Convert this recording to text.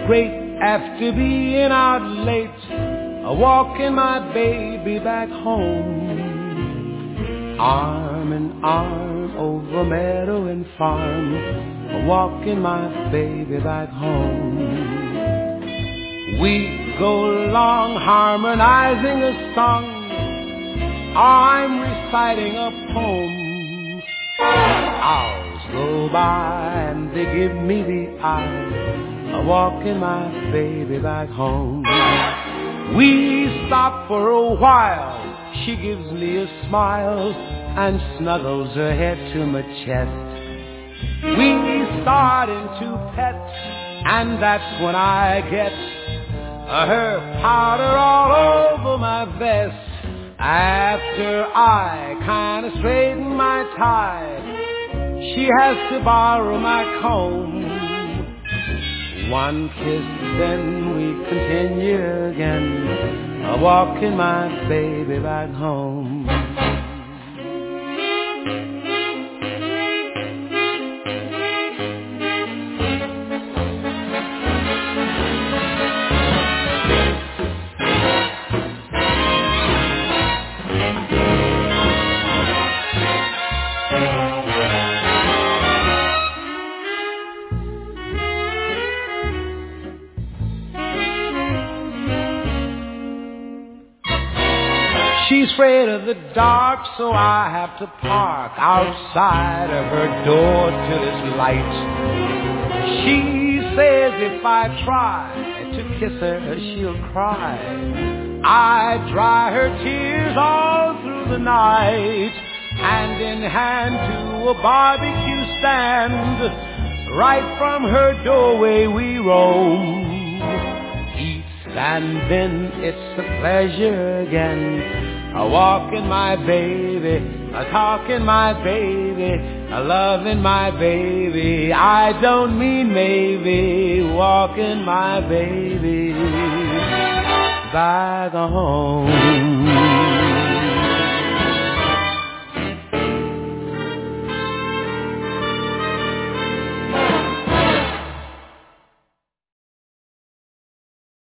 great after being out late, walking my baby back home. Arm in arm over meadow and farm, walking my baby back home. We go along harmonizing a song, I'm reciting a poem. Hours go by and they give me the eye, walking my baby back home. We stop for a while, she gives me a smile and snuggles her head to my chest. We start into pet, and that's when I get her powder all over my vest. After I kinda straighten my tie, she has to borrow my comb. One kiss, then we continue again, walking my baby back home. She's afraid of the dark, so I have to park outside of her door till it's light. She says if I try to kiss her, she'll cry. I dry her tears all through the night, hand in hand to a barbecue stand. Right from her doorway we roam. And then it's a pleasure again, walking my baby, talking my baby, loving my baby. I don't mean maybe, walking my baby back home.